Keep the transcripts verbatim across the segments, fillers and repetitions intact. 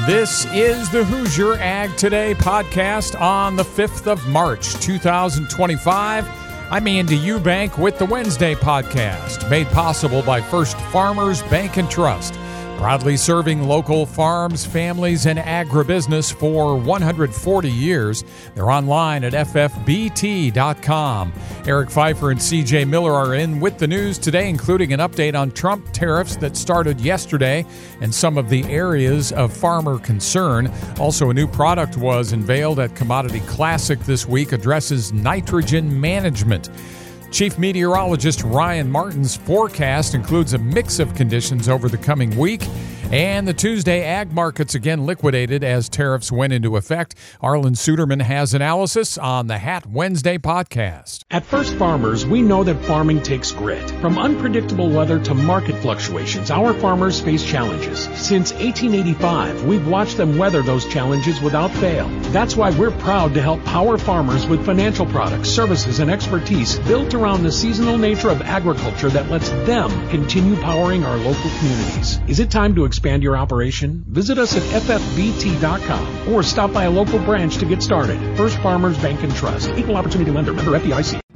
This is the Hoosier Ag Today podcast on the fifth of March, two thousand twenty-five. I'm Andy Eubank with the Wednesday podcast, made possible by First Farmers Bank and Trust, proudly serving local farms, families, and agribusiness for one hundred forty years. They're online at f f b t dot com. Eric Pfeiffer and C J Miller are in with the news today, including an update on Trump tariffs that started yesterday and some of the areas of farmer concern. Also, a new product was unveiled at Commodity Classic this week, addresses nitrogen management. Chief Meteorologist Ryan Martin's forecast includes a mix of conditions over the coming week. And the Tuesday ag markets again liquidated as tariffs went into effect. Arlen Suderman has analysis on the Hat Wednesday podcast. At First Farmers, we know that farming takes grit. From unpredictable weather to market fluctuations, our farmers face challenges. Since eighteen eighty-five, we've watched them weather those challenges without fail. That's why we're proud to help power farmers with financial products, services, and expertise built around the seasonal nature of agriculture that lets them continue powering our local communities. Is it time to expand your operation? Visit us at f f b t dot com or stop by a local branch to get started. First Farmers Bank and Trust, Equal Opportunity Lender, member F D I C.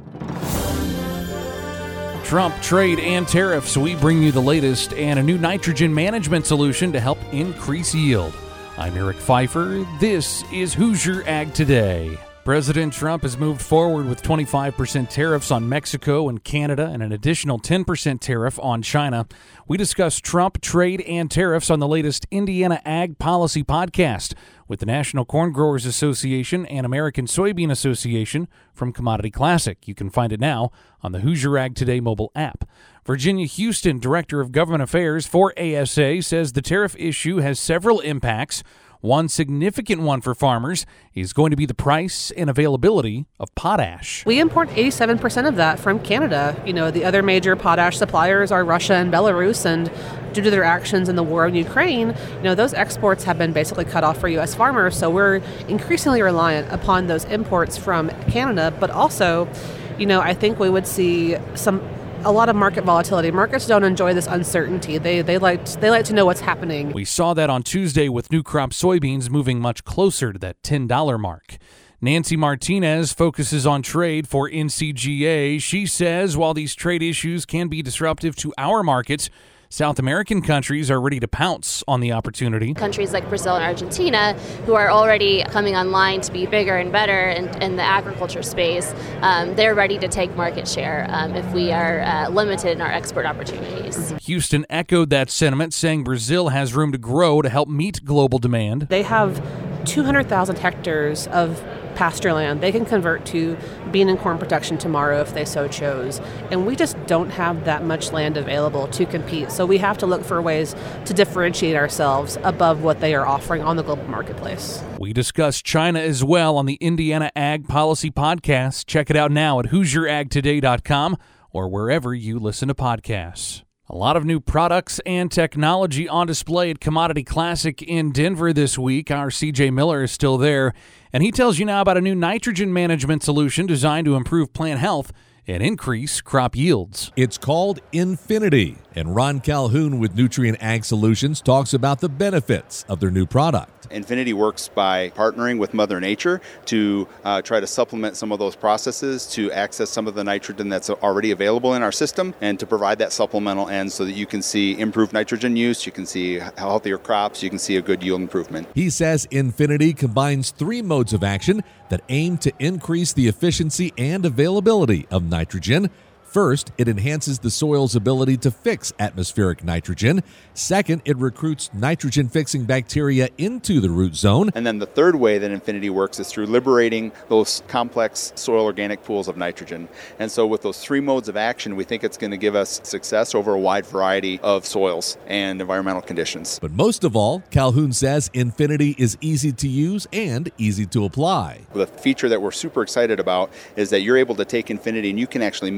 Trump, trade, and tariffs. We bring you the latest and a new nitrogen management solution to help increase yield. I'm Eric Pfeiffer. This is Hoosier Ag Today. President Trump has moved forward with twenty-five percent tariffs on Mexico and Canada and an additional ten percent tariff on China. We discuss Trump, trade, and tariffs on the latest Indiana Ag Policy podcast with the National Corn Growers Association and American Soybean Association from Commodity Classic. You can find it now on the Hoosier Ag Today mobile app. Virginia Houston, Director of Government Affairs for A S A, says the tariff issue has several impacts. One significant one for farmers is going to be the price and availability of potash. We import eighty-seven percent of that from Canada. You know, the other major potash suppliers are Russia and Belarus, and due to their actions in the war in Ukraine, you know, those exports have been basically cut off for U S farmers. So we're increasingly reliant upon those imports from Canada. But also, you know, I think we would see some a lot of market volatility. Markets don't enjoy this uncertainty. They they like they like to know what's happening. We saw that on Tuesday with new crop soybeans moving much closer to that ten dollars mark. Nancy Martinez focuses on trade for N C G A. She says while these trade issues can be disruptive to our markets, South American countries are ready to pounce on the opportunity. Countries like Brazil and Argentina, who are already coming online to be bigger and better in, in the agriculture space, um, they're ready to take market share um, if we are uh, limited in our export opportunities. Houston echoed that sentiment, saying Brazil has room to grow to help meet global demand. They have two hundred thousand hectares of pasture land they can convert to bean and corn production tomorrow if they so chose. And we just don't have that much land available to compete. So we have to look for ways to differentiate ourselves above what they are offering on the global marketplace. We discussed China as well on the Indiana Ag Policy podcast. Check it out now at hoosier ag today dot com or wherever you listen to podcasts. A lot of new products and technology on display at Commodity Classic in Denver this week. Our C J Miller is still there, and he tells you now about a new nitrogen management solution designed to improve plant health and increase crop yields. It's called Infinity, and Ron Calhoun with Nutrient Ag Solutions talks about the benefits of their new product. Infinity works by partnering with Mother Nature to uh, try to supplement some of those processes to access some of the nitrogen that's already available in our system and to provide that supplemental end so that you can see improved nitrogen use, you can see healthier crops, you can see a good yield improvement. He says Infinity combines three modes of action that aim to increase the efficiency and availability of nitrogen. First, it enhances the soil's ability to fix atmospheric nitrogen. Second, it recruits nitrogen-fixing bacteria into the root zone. And then the third way that Infinity works is through liberating those complex soil organic pools of nitrogen. And so with those three modes of action, we think it's going to give us success over a wide variety of soils and environmental conditions. But most of all, Calhoun says Infinity is easy to use and easy to apply. The feature that we're super excited about is that you're able to take Infinity and you can actually mix that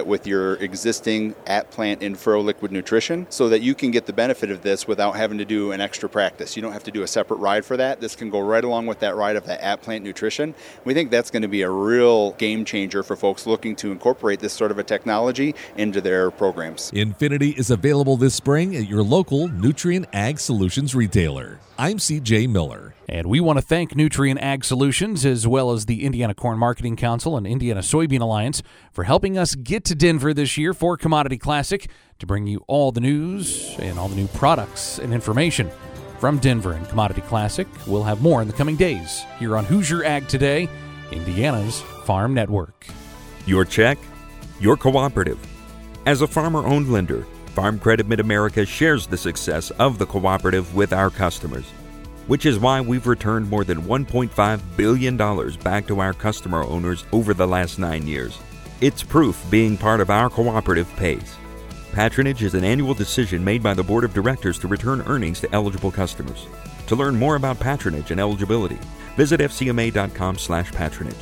supplement with your existing at-plant in-furrow liquid nutrition so that you can get the benefit of this without having to do an extra practice. You don't have to do a separate ride for that. This can go right along with that ride of that at-plant nutrition. We think that's going to be a real game changer for folks looking to incorporate this sort of a technology into their programs. Infinity is available this spring at your local Nutrien Ag Solutions retailer. I'm C J Miller. And we want to thank Nutrien Ag Solutions as well as the Indiana Corn Marketing Council and Indiana Soybean Alliance for helping us get to Denver this year for Commodity Classic to bring you all the news and all the new products and information from Denver and Commodity Classic. We'll have more in the coming days here on Hoosier Ag Today, Indiana's Farm Network. Your check, your cooperative. As a farmer-owned lender, Farm Credit Mid-America shares the success of the cooperative with our customers, which is why we've returned more than one point five billion dollars back to our customer owners over the last nine years. It's proof being part of our cooperative pays. Patronage is an annual decision made by the Board of Directors to return earnings to eligible customers. To learn more about patronage and eligibility, visit f c m a dot com slash patronage.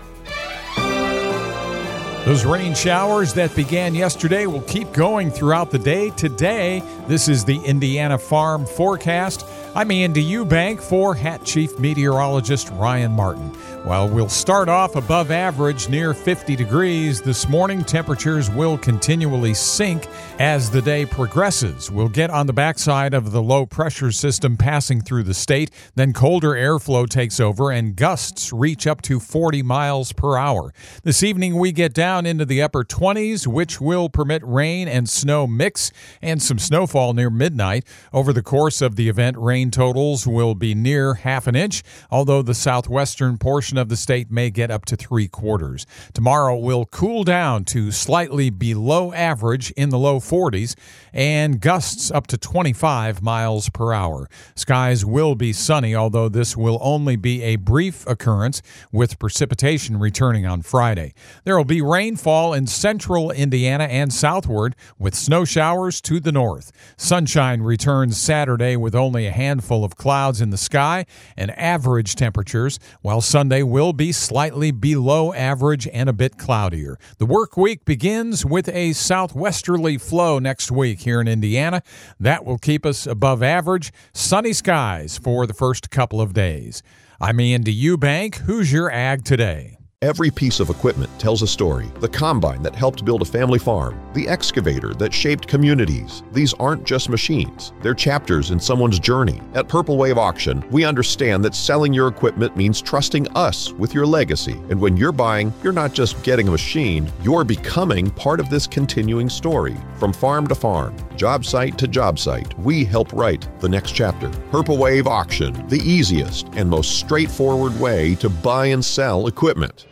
Those rain showers that began yesterday will keep going throughout the day. Today, this is the Indiana Farm Forecast. I'm Andy Eubank for Hat Chief Meteorologist Ryan Martin. While we'll start off above average near fifty degrees this morning, temperatures will continually sink as the day progresses. We'll get on the backside of the low pressure system passing through the state. Then colder airflow takes over and gusts reach up to forty miles per hour. This evening we get down into the upper twenties, which will permit rain and snow mix and some snowfall near midnight. Over the course of the event, rain totals will be near half an inch, although the southwestern portion of the state may get up to three quarters. Tomorrow will cool down to slightly below average in the low forties and gusts up to twenty-five miles per hour. Skies will be sunny, although this will only be a brief occurrence with precipitation returning on Friday. There will be rainfall in central Indiana and southward with snow showers to the north. Sunshine returns Saturday with only a handful of clouds in the sky and average temperatures, while Sunday will be slightly below average and a bit cloudier. The work week begins with a southwesterly flow next week here in Indiana. That will keep us above average. Sunny skies for the first couple of days. I'm Andy Eubank, Hoosier Ag Today. Every piece of equipment tells a story. The combine that helped build a family farm, the excavator that shaped communities. These aren't just machines. They're chapters in someone's journey. At Purple Wave Auction, we understand that selling your equipment means trusting us with your legacy. And when you're buying, you're not just getting a machine, you're becoming part of this continuing story. From farm to farm, job site to job site, we help write the next chapter. Purple Wave Auction, the easiest and most straightforward way to buy and sell equipment.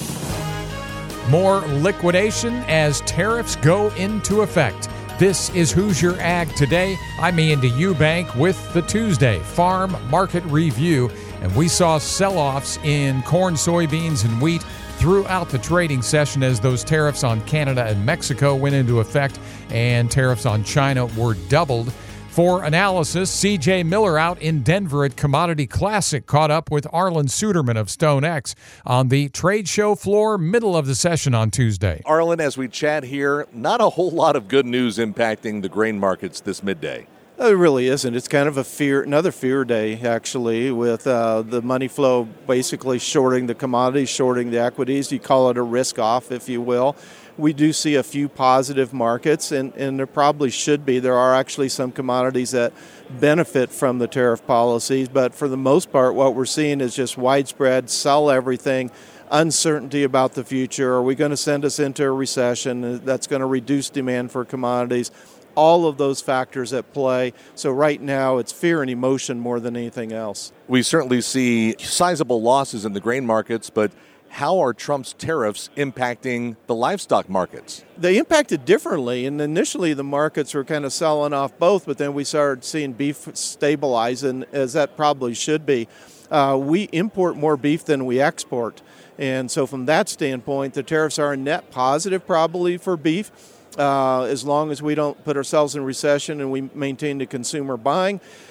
More liquidation as tariffs go into effect. This is Hoosier Ag Today. I'm Andy Eubank with the Tuesday Farm Market Review, and we saw sell-offs in corn, soybeans, and wheat throughout the trading session as those tariffs on Canada and Mexico went into effect and tariffs on China were doubled. For analysis, C J Miller out in Denver at Commodity Classic caught up with Arlen Suderman of StoneX on the trade show floor middle of the session on Tuesday. Arlen, as we chat here, not a whole lot of good news impacting the grain markets this midday. It really isn't. It's kind of a fear, another fear day, actually, with uh, the money flow basically shorting the commodities, shorting the equities. You call it a risk off, if you will. We do see a few positive markets, and, and there probably should be. There are actually some commodities that benefit from the tariff policies, but for the most part, what we're seeing is just widespread sell everything, uncertainty about the future. Are we going to send us into a recession that's going to reduce demand for commodities? All of those factors at play. So right now, it's fear and emotion more than anything else. We certainly see sizable losses in the grain markets, but how are Trump's tariffs impacting the livestock markets? They impacted differently, and initially the markets were kind of selling off both, but then we started seeing beef stabilize, and as that probably should be. Uh, we import more beef than we export, and so from that standpoint, the tariffs are a net positive probably for beef. Uh, as long as we don't put ourselves in recession and we maintain the consumer buying.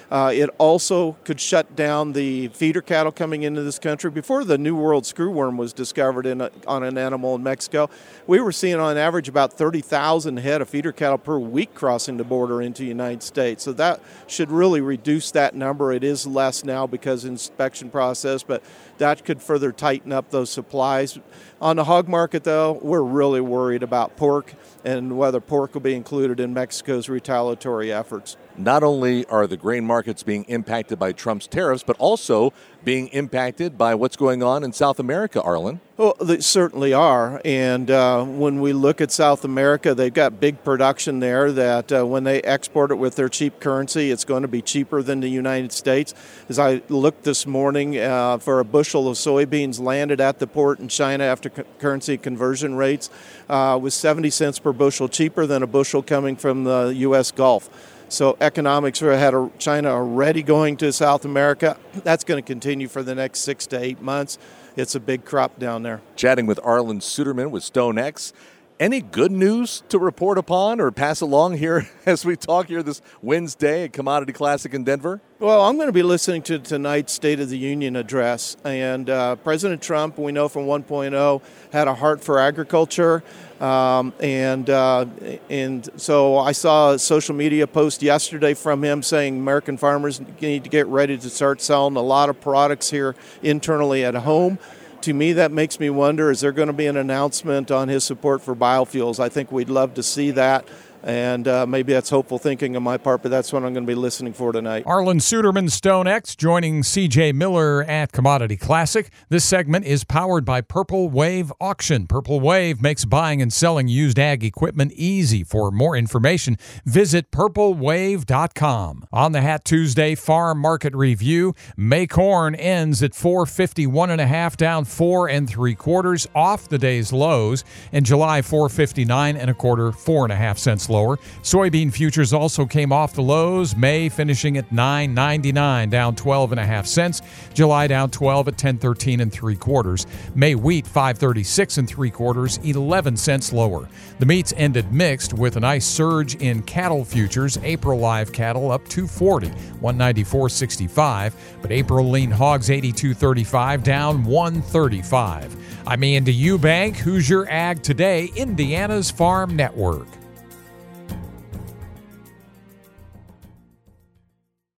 Uh, it also could shut down the feeder cattle coming into this country. Before the New World screwworm was discovered in a, on an animal in Mexico, we were seeing on average about thirty thousand head of feeder cattle per week crossing the border into the United States. So that should really reduce that number. It is less now because of the inspection process, but that could further tighten up those supplies. On the hog market, though, we're really worried about pork and whether pork will be included in Mexico's retaliatory efforts. Not only are the grain markets being impacted by Trump's tariffs, but also being impacted by what's going on in South America, Arlen. Well, they certainly are. And uh, when we look at South America, they've got big production there that uh, when they export it with their cheap currency, it's going to be cheaper than the United States. As I looked this morning uh, for a bushel of soybeans landed at the port in China after cu- currency conversion rates uh, was seventy cents per bushel cheaper than a bushel coming from the U S Gulf. So economics had a, China already going to South America. That's going to continue for the next six to eight months. It's a big crop down there. Chatting with Arlen Suderman with StoneX. Any good news to report upon or pass along here as we talk here this Wednesday at Commodity Classic in Denver? Well, I'm going to be listening to tonight's State of the Union address. And uh, President Trump, we know from one point oh, had a heart for agriculture. Um, and uh, and so I saw a social media post yesterday from him saying American farmers need to get ready to start selling a lot of products here internally at home. To me, that makes me wonder, is there going to be an announcement on his support for biofuels? I think we'd love to see that. And uh, maybe that's hopeful thinking on my part, but that's what I'm going to be listening for tonight. Arlen Suderman, StoneX, joining C J Miller at Commodity Classic. This segment is powered by Purple Wave Auction. Purple Wave makes buying and selling used ag equipment easy. For more information, visit purple wave dot com. On the Hat Tuesday Farm Market Review, May corn ends at four fifty-one and a half, down four and three quarters off the day's lows, and July four fifty-nine and a quarter, four and a half cents lower. Soybean futures also came off the lows. May finishing at nine ninety-nine, down twelve and a half cents. July down twelve at ten thirteen and three quarters. May wheat five thirty-six and three quarters, eleven cents lower. The meats ended mixed with a nice surge in cattle futures. April live cattle up two forty, one ninety-four sixty-five, but April lean hogs eighty-two thirty-five, down one thirty-five. I'm Andy Eubank. Who's your Ag Today, Indiana's Farm Network.